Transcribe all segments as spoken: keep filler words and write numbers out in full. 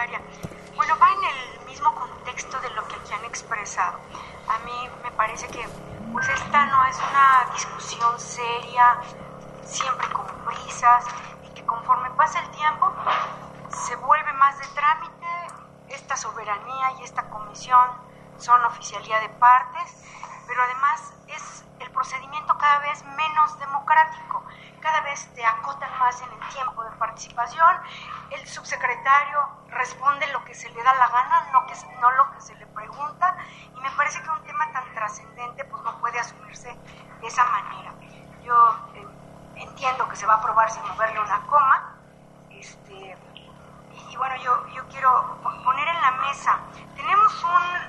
parlamentaria. Bueno, va en el mismo contexto de lo que aquí han expresado. A mí me parece que pues esta no es una discusión seria, siempre con prisas, y que conforme pasa el tiempo se vuelve más de trámite. Esta soberanía y esta comisión son oficialía de partes, pero además es el procedimiento cada vez menos democrático, cada vez te acotan más en el tiempo de participación, el subsecretario responde lo que se le da la gana, no, que, no lo que se le pregunta, y me parece que un tema tan trascendente pues no puede asumirse de esa manera. Yo eh, entiendo que se va a aprobar sin moverle una coma, este, y, y bueno, yo, yo quiero poner en la mesa, tenemos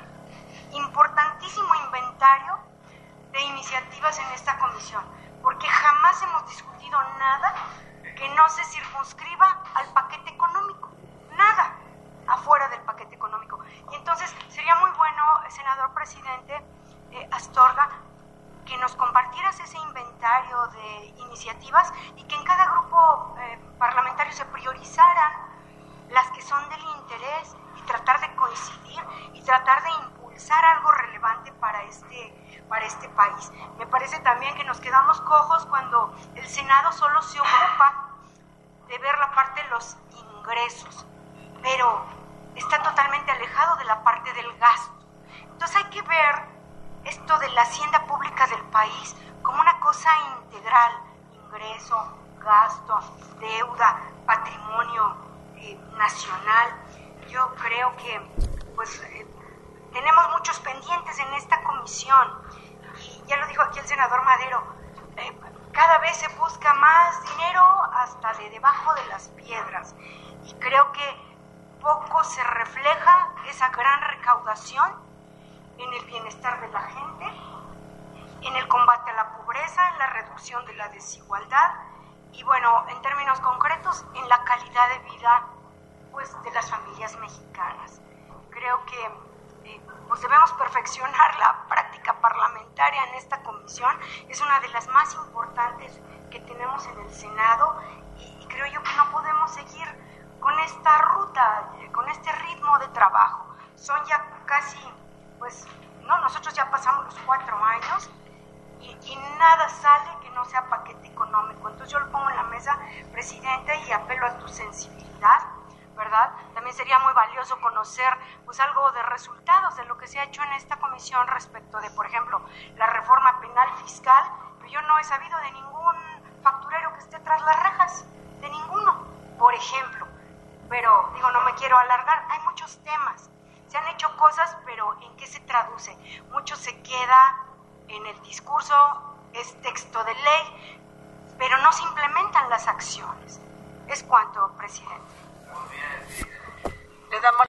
un importantísimo inventario de iniciativas en esta comisión, porque jamás hemos discutido nada que no se circunscriba al paquete económico, nada afuera del paquete económico. Y entonces sería muy bueno, senador presidente eh, Astorga, que nos compartieras ese inventario de iniciativas y que en cada grupo eh, parlamentario se priorizaran las que son del interés y tratar de coincidir y tratar de impulsar algo relevante para este, para este país. Me parece también que nos quedamos cojos cuando el Senado solo se ocupa de ver la parte de los ingresos, pero está totalmente alejado de la parte del gasto. Entonces hay que ver esto de la hacienda pública del país como una cosa integral: ingreso, gasto, deuda, patrimonio eh, nacional. Yo creo que pues eh, tenemos muchos pendientes en esta comisión, y ya lo dijo aquí el senador Madero, eh, cada vez se busca más dinero hasta de debajo de las piedras, y creo que poco se refleja esa gran recaudación en el bienestar de la gente, en el combate a la pobreza, en la reducción de la desigualdad y, bueno, en términos concretos, en la calidad de vida pues, de las familias mexicanas. Creo que eh, pues debemos perfeccionar la práctica parlamentaria en esta comisión. Es una de las más importantes que tenemos en el Senado, y, y creo yo que no podemos seguir con esta ruta, con este ritmo de trabajo. Son ya casi, pues, no, nosotros ya pasamos los cuatro años y, y nada sale que no sea paquete económico. Entonces yo lo pongo en la mesa, presidente, y apelo a tu sensibilidad, ¿verdad? También sería muy valioso conocer, pues, algo de resultados de lo que se ha hecho en esta comisión respecto de, por ejemplo, la reforma penal fiscal. Pero yo no he sabido de ningún facturero que esté tras las rejas, de ninguno, por ejemplo. Pero, digo, no me quiero alargar, hay muchos temas, se han hecho cosas, pero ¿en qué se traduce? Mucho se queda en el discurso, es texto de ley, pero no se implementan las acciones. Es cuanto, presidente. Le damos